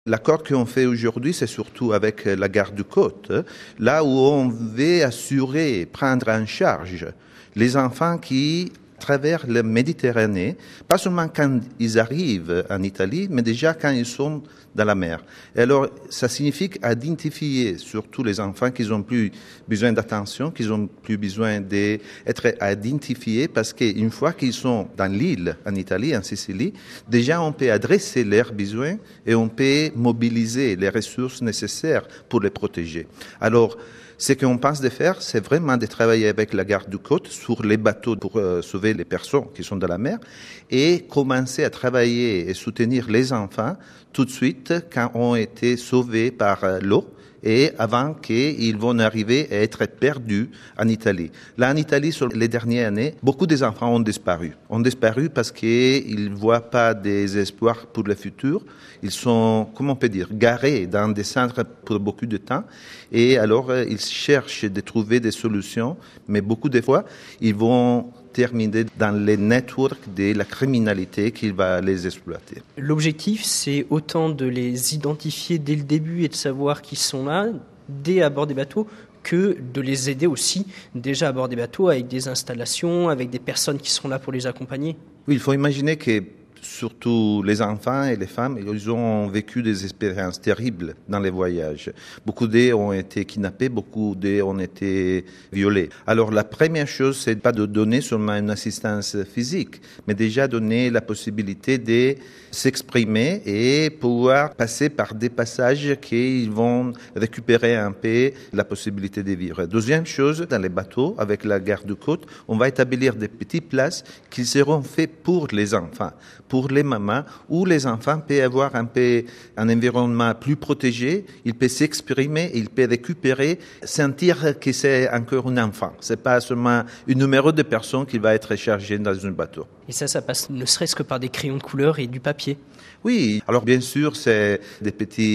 L'accord qu'on fait aujourd'hui, c'est surtout avec la garde-côte, là où on veut assurer, prendre en charge les enfants qui traversent la Méditerranée, pas seulement quand ils arrivent en Italie, mais déjà quand ils sont dans la mer. Et alors, ça signifie identifier surtout les enfants qui n'ont plus besoin d'attention, qui n'ont plus besoin d'être identifiés, parce qu'une fois qu'ils sont dans l'île, en Italie, en Sicile, déjà on peut adresser leurs besoins et on peut mobiliser les ressources nécessaires pour les protéger. Alors, ce qu'on pense de faire, c'est vraiment de travailler avec la garde-côte sur les bateaux pour sauver les personnes qui sont dans la mer et commencer à travailler et soutenir les enfants tout de suite quand ont été sauvés par l'eau et avant qu'ils vont arriver à être perdus en Italie. Là, en Italie, sur les dernières années, beaucoup des enfants ont disparu. Ont disparu parce qu'ils ne voient pas des espoirs pour le futur. Ils sont, comment on peut dire, garés dans des centres pour beaucoup de temps. Et alors, ils cherchent de trouver des solutions. Mais beaucoup de fois, ils vont terminer dans les networks de la criminalité qui va les exploiter. L'objectif, c'est autant de les identifier dès le début et de savoir qu'ils sont là, dès à bord des bateaux, que de les aider aussi déjà à bord des bateaux avec des installations, avec des personnes qui seront là pour les accompagner. Oui, il faut imaginer que surtout les enfants et les femmes, ils ont vécu des expériences terribles dans les voyages. Beaucoup d'eux ont été kidnappés, beaucoup d'eux ont été violés. Alors la première chose, c'est pas de donner seulement une assistance physique, mais déjà donner la possibilité de s'exprimer et pouvoir passer par des passages qui vont récupérer un peu la possibilité de vivre. Deuxième chose, dans les bateaux, avec la garde-côte, on va établir des petites places qui seront faites pour les enfants, pour les mamans, où les enfants peuvent avoir un peu un environnement plus protégé, ils peuvent s'exprimer, ils peuvent récupérer, sentir que c'est encore un enfant. C'est pas seulement un numéro de personnes qui va être chargé dans un bateau. Et ça passe ne serait-ce que par des crayons de couleur et du papier. Oui, alors bien sûr, c'est des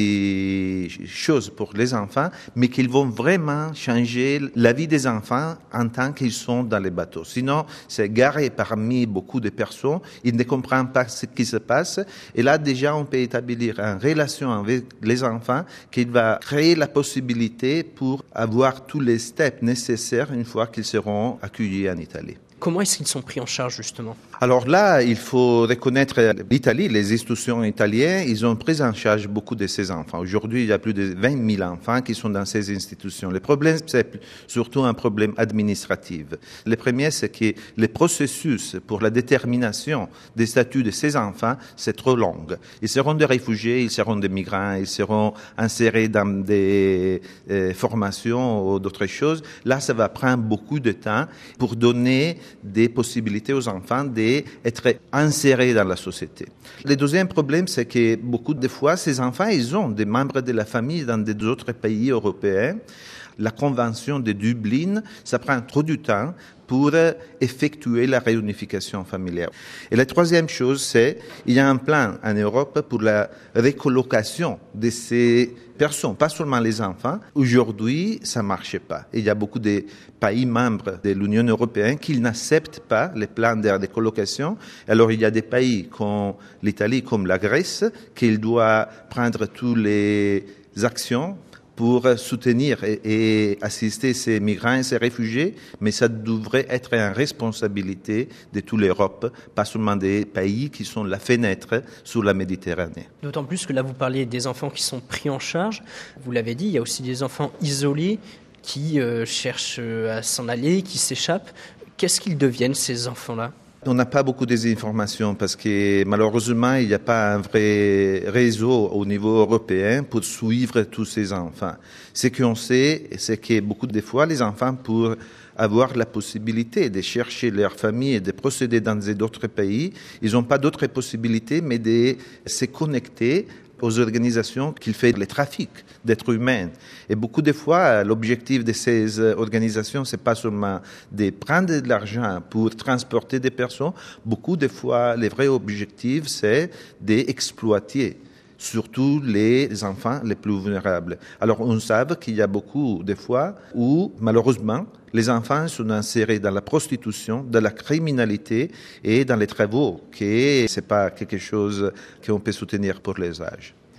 petites choses pour les enfants, mais qui vont vraiment changer la vie des enfants en tant qu'ils sont dans les bateaux. Sinon, c'est garé parmi beaucoup de personnes, ils ne comprennent pas ce qui se passe, et là déjà on peut établir une relation avec les enfants qui va créer la possibilité pour avoir tous les steps nécessaires une fois qu'ils seront accueillis en Italie. Comment est-ce qu'ils sont pris en charge, justement ? Alors là, il faut reconnaître l'Italie, les institutions italiennes, ils ont pris en charge beaucoup de ces enfants. Aujourd'hui, il y a plus de 20 000 enfants qui sont dans ces institutions. Le problème, c'est surtout un problème administratif. Le premier, c'est que le processus pour la détermination des statuts de ces enfants, c'est trop long. Ils seront des réfugiés, ils seront des migrants, ils seront insérés dans des formations ou d'autres choses. Là, ça va prendre beaucoup de temps pour donner des possibilités aux enfants d'être insérés dans la société. Le deuxième problème, c'est que beaucoup de fois, ces enfants, ils ont des membres de la famille dans d'autres pays européens. La convention de Dublin, ça prend trop de temps pour effectuer la réunification familiale. Et la troisième chose, c'est il y a un plan en Europe pour la recolocation de ces personnes, pas seulement les enfants. Aujourd'hui, ça ne marche pas. Il y a beaucoup de pays membres de l'Union européenne qui n'acceptent pas les plans de recolocation. Alors, il y a des pays comme l'Italie, comme la Grèce, qui doivent prendre toutes les actions pour soutenir et assister ces migrants et ces réfugiés, mais ça devrait être une responsabilité de toute l'Europe, pas seulement des pays qui sont la fenêtre sur la Méditerranée. D'autant plus que là, vous parlez des enfants qui sont pris en charge. Vous l'avez dit, il y a aussi des enfants isolés qui cherchent à s'en aller, qui s'échappent. Qu'est-ce qu'ils deviennent, ces enfants-là ? On n'a pas beaucoup d'informations parce que malheureusement, il n'y a pas un vrai réseau au niveau européen pour suivre tous ces enfants. Ce qu'on sait, c'est que beaucoup de fois, les enfants, pour avoir la possibilité de chercher leur famille et de procéder dans d'autres pays, ils n'ont pas d'autres possibilités, mais de se connecter aux organisations qui font le trafic d'êtres humains. Et beaucoup de fois, l'objectif de ces organisations, c'est pas seulement de prendre de l'argent pour transporter des personnes. Beaucoup de fois, le vrai objectif, c'est d'exploiter surtout les enfants les plus vulnérables. Alors, on sait qu'il y a beaucoup de fois où, malheureusement, les enfants sont insérés dans la prostitution, dans la criminalité et dans les travaux, qui c'est pas quelque chose qu'on peut soutenir pour les âges.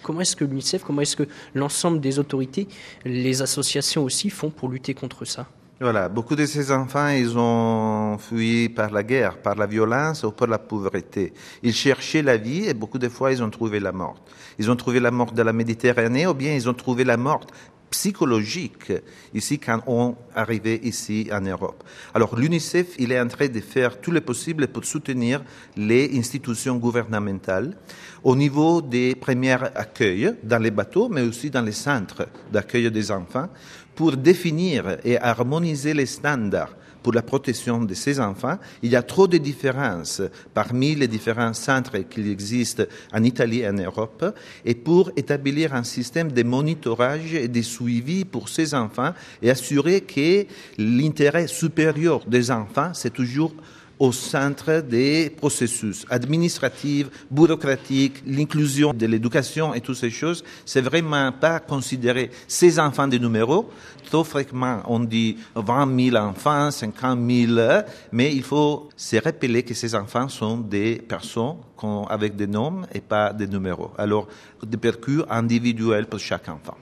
Comment est-ce que l'UNICEF, comment est-ce que l'ensemble des autorités, les associations aussi, font pour lutter contre ça? Voilà, beaucoup de ces enfants, ils ont fui par la guerre, par la violence ou par la pauvreté. Ils cherchaient la vie et beaucoup de fois, ils ont trouvé la mort. Ils ont trouvé la mort de la Méditerranée ou bien ils ont trouvé la mort psychologique ici quand on arrivait ici en Europe. Alors l'UNICEF, il est en train de faire tout le possible pour soutenir les institutions gouvernementales au niveau des premiers accueils dans les bateaux, mais aussi dans les centres d'accueil des enfants, pour définir et harmoniser les standards pour la protection de ces enfants. Il y a trop de différences parmi les différents centres qui existent en Italie et en Europe, et pour établir un système de monitorage et de suivi pour ces enfants et assurer que l'intérêt supérieur des enfants, c'est toujours au centre des processus administratifs, bureaucratiques, l'inclusion de l'éducation et toutes ces choses. C'est vraiment pas considérer ces enfants des numéros. Trop fréquemment, on dit 20 000 enfants, 50 000, mais il faut se rappeler que ces enfants sont des personnes avec des noms et pas des numéros. Alors, des percus individuels pour chaque enfant.